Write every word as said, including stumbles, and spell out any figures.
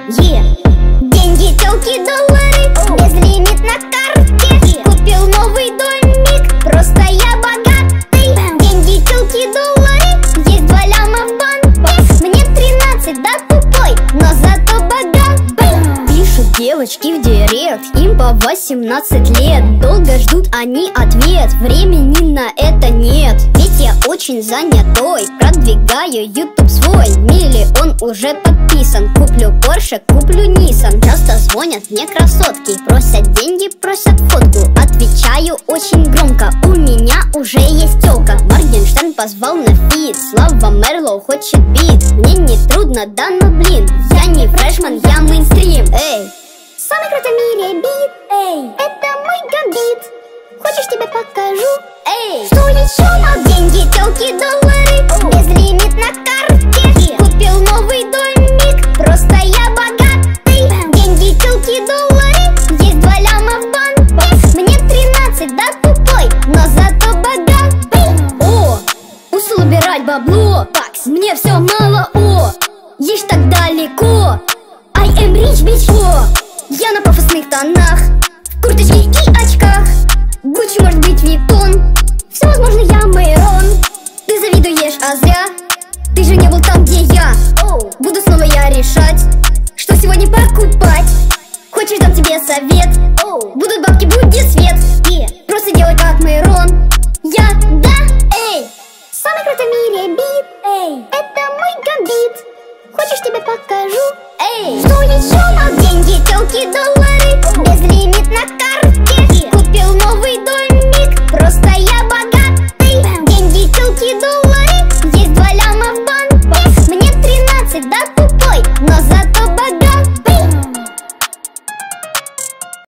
Е. Деньги, телки, доллары, безлимит на карте. Купил новый домик, просто я богатый. Деньги, телки, доллары, есть два ляма в банке. Мне тринадцать, да тупой, но зато богатый. Пишут девочки в директ, им по восемнадцать лет. Долго ждут они ответ, времени на это нет. Ведь я очень занятой, продвигаю ютуб свой. Миллион уже подписан, куплю Порше, куплю Nissan. Часто звонят мне красотки, просят деньги, просят фотку. Отвечаю очень громко, у меня уже есть тёлка. Моргенштерн позвал на фит, Слава Мерлоу хочет бит. Мне не трудно, да ну блин, я не фрешман, я мейнстрим. Эй, самый крутой в мире бит, эй, это мой гамбит. Хочешь, тебе покажу? Эй, что еще? Деньги, телки, доллары, безлимит на карте. Купил новый домик, просто я богатый. Деньги, телки, доллары, есть два ляма в банке. Мне тринадцать, да тупой, но зато богатый. О, устал убирать бабло, мне все мало, о, ешь так далеко. I am rich, bitch, о, я на пафосных тонах, в курточке и очках. Гуччи, может быть, Виттон, все возможно, я Мэйрон. Ты завидуешь, а зря, ты же не был там, где я. Буду снова я решать, что сегодня покупать. Хочешь, дам тебе совет, будут бабки, будет свет. Просто делай как Мэйрон, я, да, эй. Самый крутой в мире бит, эй, это мой гамбит. Хочешь, тебе покажу? Эй, что еще? Деньги, телки, доллары, безлимит на карте. Купил новый домик, просто я богатый. Деньги, телки, доллары, есть два ляма в банке. Мне тринадцать, да тупой, но